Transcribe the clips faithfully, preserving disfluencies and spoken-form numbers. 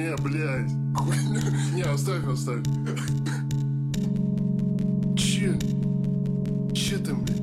Не, блядь. Хуйня. Не, оставь, оставь. Че? Че ты, блядь?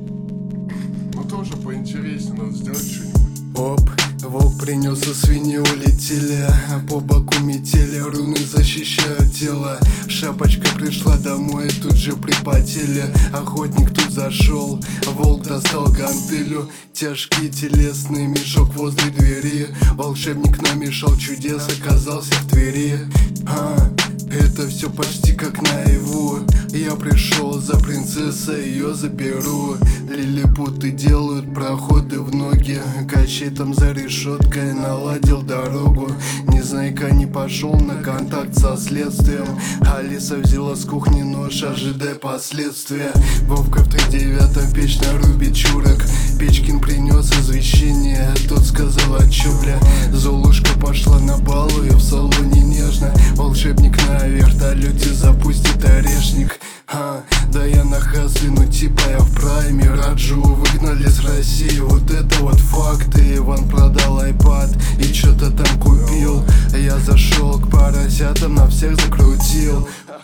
Ну тоже поинтереснее, надо сделать что-нибудь. Оп, волк принес, и свиньи улетели, а по боку метели, руны защищают тело. Шапочка пришла домой, и тут же припотели. Охотник тут зашел, волк достал гантелю. Тяжкий телесный мешок возле двери. Волшебник намешал чудес, оказался в Твери. А, это все почти как наяву. Я пришел за принцессой, ее заберу. Лилипуты делают проходы в ноги. Качай там за решеткой, наладил дорогу. Незнайка не пошел на контакт со следствием. Алиса взяла с кухни нож, ожидая последствия. Вовка в тридевятом печь нарубит чурок. Печкин принес извещение, тот сказал: а чё, бля? Золушка пошла на балу, и в салоне нежно. Волшебник на вертолете запустит орешник. А, да я на хасле, ну типа я в прайме. Раджу выгнали с России, вот это вот факты. Иван продал айпад и чё-то там купил. Я зашел к поросятам, на всех закрутил.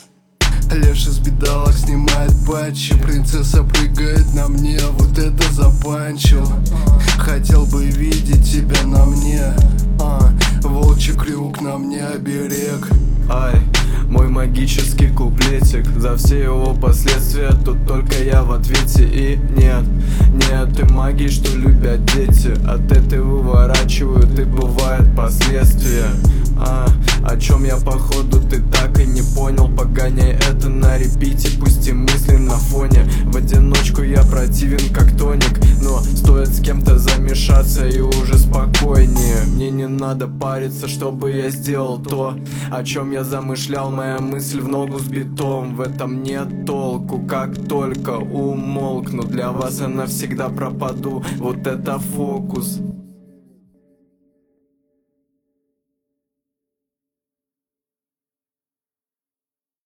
Леш из бедалок снимает патчи. Принцесса прыгает на мне, вот это запанчил. Хотел бы видеть тебя на мне. а, Волчий крюк на мне оберег. Ай, мой магический куплетик. За все его последствия тут только я в ответе. И нет, нет той магии, что любят дети. От этой выворачивают, и бывают последствия. А, о чем я походу ты так и не понял. Погоняй это на репите, пусти мысли на фоне. В одиночку я противен как тоник, но стоит с кем-то замешаться и уже спокойнее. Мне не надо париться, чтобы я сделал то, о чем я замышлял. Моя мысль в ногу с битом. В этом нет толку, как только умолкну. Для вас я навсегда пропаду, вот это фокус.